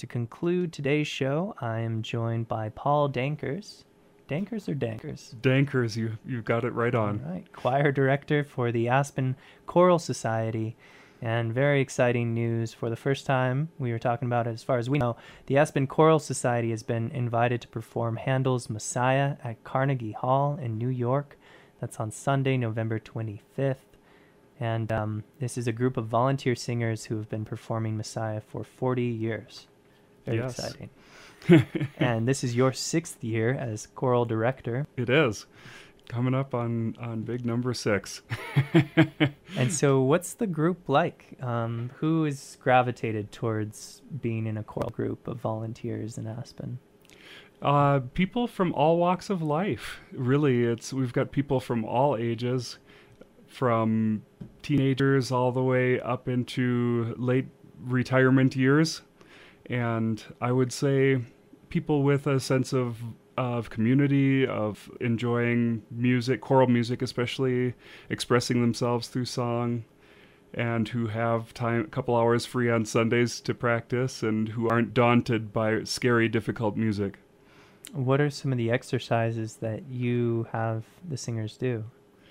to conclude today's show, I am joined by Paul Dankers. Dankers or Dankers? Dankers, you've got it right on. All right, choir director for the Aspen Choral Society. And very exciting news. For the first time, we were talking about it as far as we know, the Aspen Choral Society has been invited to perform Handel's Messiah at Carnegie Hall in New York. That's on Sunday, November 25th. And this is a group of volunteer singers who have been performing Messiah for 40 years. Very exciting. And this is your 6th year as choral director. It is. Coming up on big number 6. And so what's the group like? Who is gravitated towards being in a choral group of volunteers in Aspen? People from all walks of life. Really, we've got people from all ages, from teenagers all the way up into late retirement years. And I would say people with a sense of community, of enjoying music, choral music especially, expressing themselves through song, and who have a couple hours free on Sundays to practice, and who aren't daunted by scary, difficult music. What are some of the exercises that you have the singers do?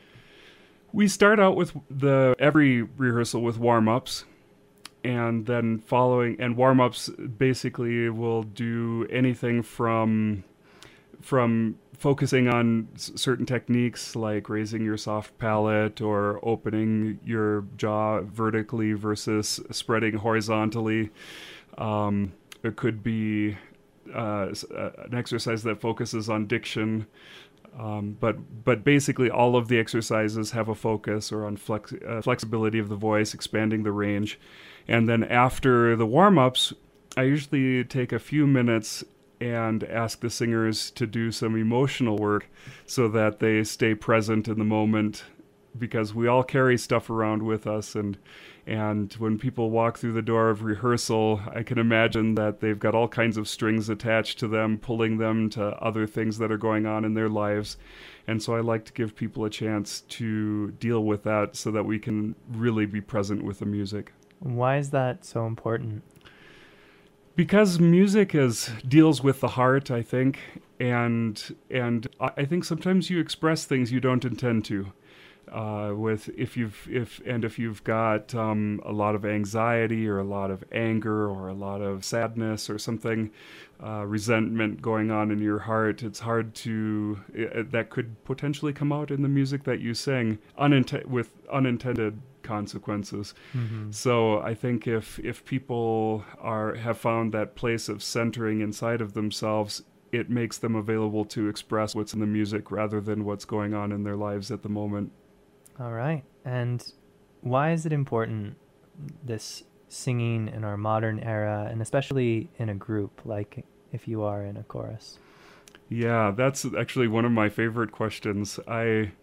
We start out with every rehearsal with warm-ups, and then warm-ups basically will do anything from focusing on certain techniques like raising your soft palate or opening your jaw vertically versus spreading horizontally. It could be an exercise that focuses on diction. But basically all of the exercises have a focus or on flexibility of the voice, expanding the range. And then after the warm-ups, I usually take a few minutes and ask the singers to do some emotional work so that they stay present in the moment, because we all carry stuff around with us, and when people walk through the door of rehearsal, I can imagine that they've got all kinds of strings attached to them, pulling them to other things that are going on in their lives. And so I like to give people a chance to deal with that so that we can really be present with the music. Why is that so important? Because music deals with the heart, I think, and I think sometimes you express things you don't intend to. If you've got a lot of anxiety or a lot of anger or a lot of sadness or something, resentment going on in your heart, it's hard that could potentially come out in the music that you sing with unintended consequences. Mm-hmm. So I think if people have found that place of centering inside of themselves, it makes them available to express what's in the music rather than what's going on in their lives at the moment. All right. And why is it important, this singing in our modern era, and especially in a group, like if you are in a chorus? Yeah, that's actually one of my favorite questions. I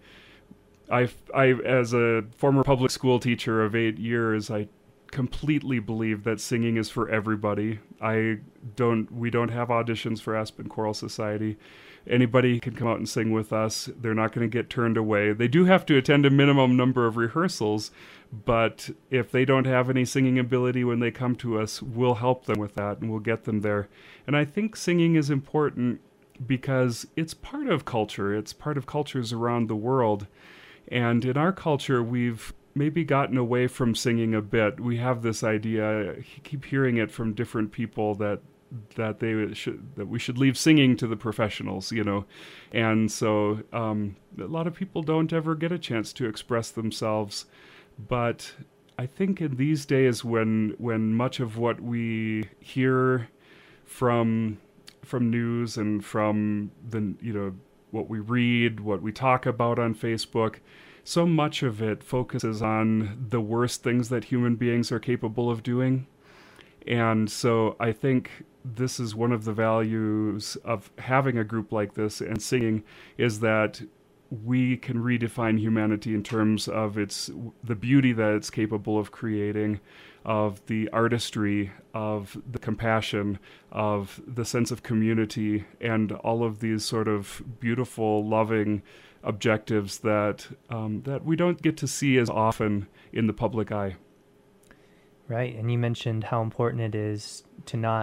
as a former public school teacher of 8 years, I completely believe that singing is for everybody. We don't have auditions for Aspen Choral Society. Anybody can come out and sing with us. They're not going to get turned away. They do have to attend a minimum number of rehearsals, but if they don't have any singing ability when they come to us, we'll help them with that and we'll get them there. And I think singing is important because it's part of culture. It's part of cultures around the world. And in our culture, we've maybe gotten away from singing a bit. We have this idea, I keep hearing it from different people, that we should leave singing to the professionals, and so a lot of people don't ever get a chance to express themselves. But I think in these days, when much of what we hear from news and from what we read, what we talk about on Facebook, so much of it focuses on the worst things that human beings are capable of doing. And so I think this is one of the values of having a group like this and singing, is that we can redefine humanity in terms of the beauty that it's capable of creating, of the artistry, of the compassion, of the sense of community, and all of these sort of beautiful, loving objectives that we don't get to see as often in the public eye. Right, and you mentioned how important it is to not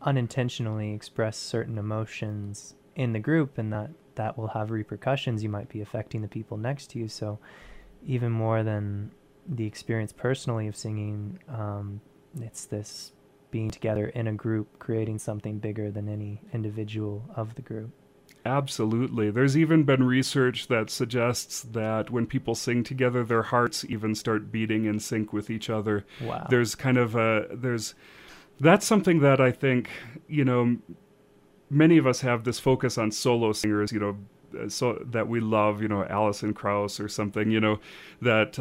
unintentionally express certain emotions in the group, and that will have repercussions. You might be affecting the people next to you. So even more than the experience personally of singing, it's this being together in a group, creating something bigger than any individual of the group. Absolutely. There's even been research that suggests that when people sing together, their hearts even start beating in sync with each other. Wow. There's kind of that's something that I think, many of us have this focus on solo singers, so that we love, Alison Krauss or something, that,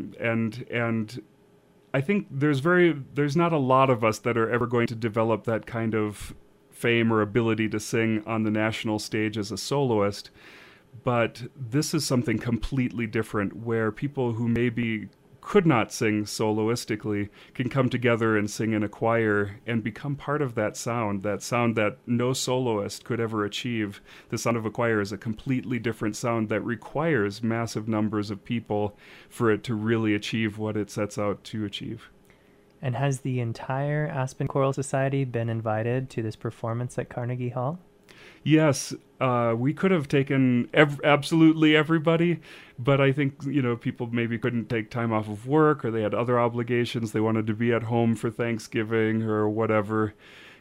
and I think there's not a lot of us that are ever going to develop that kind of fame or ability to sing on the national stage as a soloist. But this is something completely different, where people who maybe could not sing soloistically can come together and sing in a choir and become part of that sound that no soloist could ever achieve. The sound of a choir is a completely different sound that requires massive numbers of people for it to really achieve what it sets out to achieve. And has the entire Aspen Choral Society been invited to this performance at Carnegie Hall? Yes, we could have taken absolutely everybody, but I think, people maybe couldn't take time off of work, or they had other obligations. They wanted to be at home for Thanksgiving or whatever,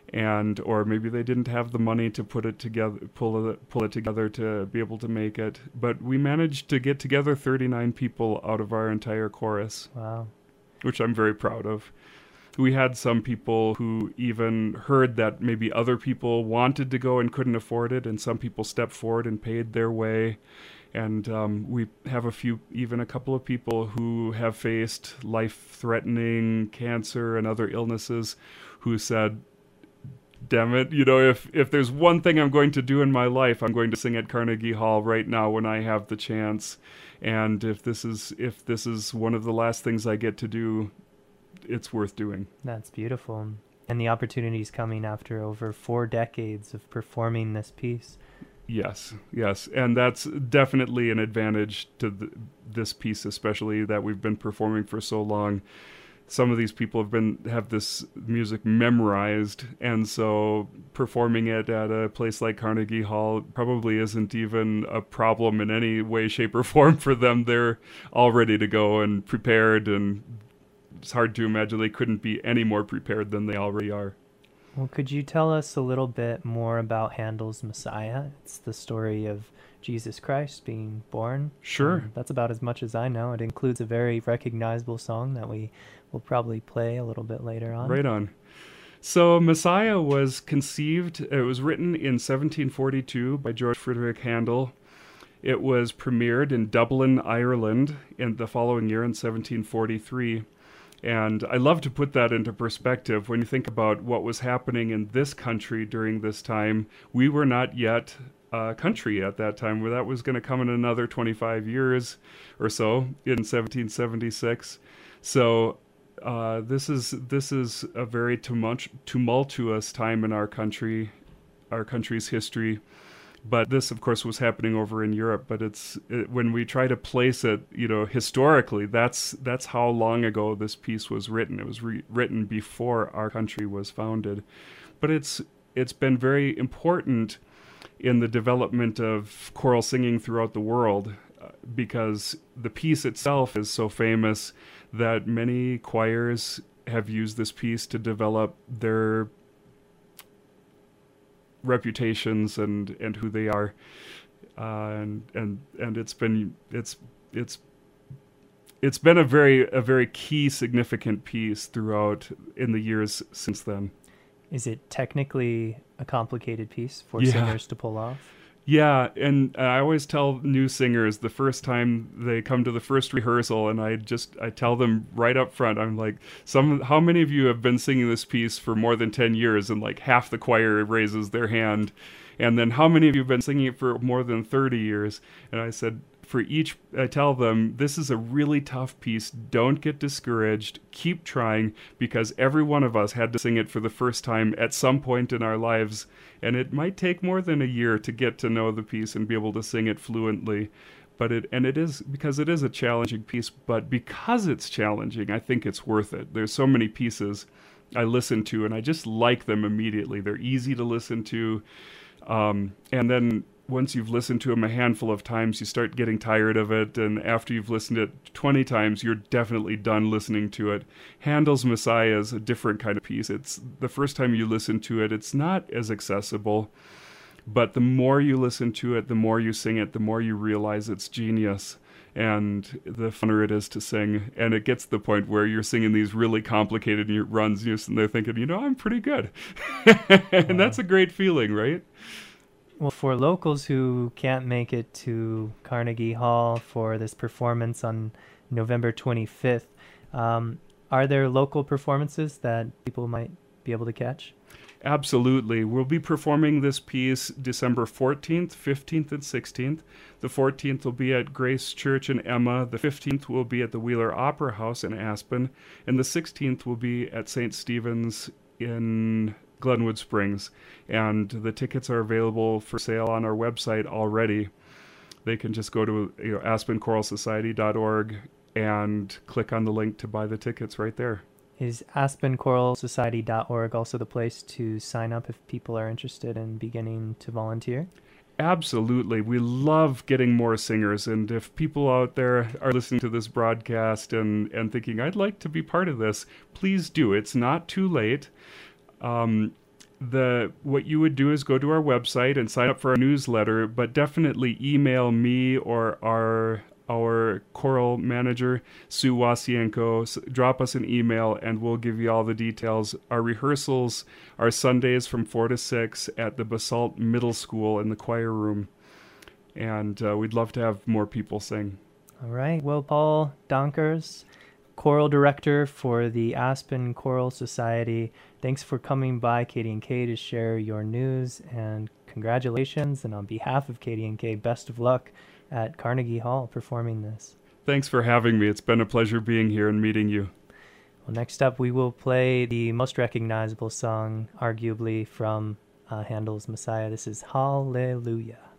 or maybe they didn't have the money to put it together, pull it together to be able to make it. But we managed to get together 39 people out of our entire chorus. Wow. Which I'm very proud of. We had some people who even heard that maybe other people wanted to go and couldn't afford it, and some people stepped forward and paid their way. And we have a couple of people who have faced life-threatening cancer and other illnesses who said, damn it, if there's one thing I'm going to do in my life, I'm going to sing at Carnegie Hall right now when I have the chance. And if this is one of the last things I get to do, it's worth doing. That's beautiful. And the opportunity is coming after over 4 decades of performing this piece. Yes. And that's definitely an advantage to this piece, especially that we've been performing for so long. Some of these people have this music memorized, and so performing it at a place like Carnegie Hall probably isn't even a problem in any way, shape, or form for them. They're all ready to go and prepared, and it's hard to imagine they couldn't be any more prepared than they already are. Well, could you tell us a little bit more about Handel's Messiah? It's the story of Jesus Christ being born. Sure. That's about as much as I know. It includes a very recognizable song that we will probably play a little bit later on. Right on. So Messiah was conceived, it was written in 1742 by George Frederick Handel. It was premiered in Dublin, Ireland in the following year in 1743. And I love to put that into perspective. When you think about what was happening in this country during this time, we were not yet a country at that time, where that was going to come in another 25 years or so in 1776. So this is a very tumultuous time in our country's history. But this, of course, was happening over in Europe. But when we try to place it, historically, that's how long ago this piece was written. It was written before our country was founded. But it's been very important in the development of choral singing throughout the world, because the piece itself is so famous that many choirs have used this piece to develop their reputations and who they are, and it's been a very key, significant piece throughout in the years since then. Is it technically a complicated piece for singers to pull off? Yeah, and I always tell new singers the first time they come to the first rehearsal, and I tell them right up front, I'm like, how many of you have been singing this piece for more than 10 years? And like half the choir raises their hand. And then how many of you have been singing it for more than 30 years? And I said, I tell them, this is a really tough piece. Don't get discouraged. Keep trying, because every one of us had to sing it for the first time at some point in our lives. And it might take more than a year to get to know the piece and be able to sing it fluently. But it is because it is a challenging piece, but because it's challenging, I think it's worth it. There's so many pieces I listen to, and I just like them immediately. They're easy to listen to. And then once you've listened to them a handful of times, you start getting tired of it. And after you've listened to it 20 times, you're definitely done listening to it. Handel's Messiah is a different kind of piece. It's the first time you listen to it, it's not as accessible. But the more you listen to it, the more you sing it, the more you realize it's genius. And the funner it is to sing. And it gets to the point where you're singing these really complicated runs, and they're thinking, I'm pretty good. And that's a great feeling, right? Well, for locals who can't make it to Carnegie Hall for this performance on November 25th, are there local performances that people might be able to catch? Absolutely. We'll be performing this piece December 14th, 15th, and 16th. The 14th will be at Grace Church in Emma. The 15th will be at the Wheeler Opera House in Aspen. And the 16th will be at St. Stephen's in Glenwood Springs. And the tickets are available for sale on our website already. They can just go to aspenchoralsociety.org and click on the link to buy the tickets right there. Is aspenchoralsociety.org also the place to sign up if people are interested in beginning to volunteer? Absolutely. We love getting more singers. And if people out there are listening to this broadcast and thinking, I'd like to be part of this, please do. It's not too late. What you would do is go to our website and sign up for our newsletter, but definitely email me or our choral manager, Sue Wasienko. Drop us an email and we'll give you all the details. Our rehearsals are Sundays from 4 to 6 at the Basalt Middle School in the choir room. And we'd love to have more people sing. All right. Well, Paul Donkers, choral director for the Aspen Choral Society, thanks for coming by KDNK to share your news, and congratulations. And on behalf of KDNK, best of luck at Carnegie Hall performing this. Thanks for having me. It's been a pleasure being here and meeting you. Well, next up we will play the most recognizable song, arguably, from Handel's Messiah. This is Hallelujah.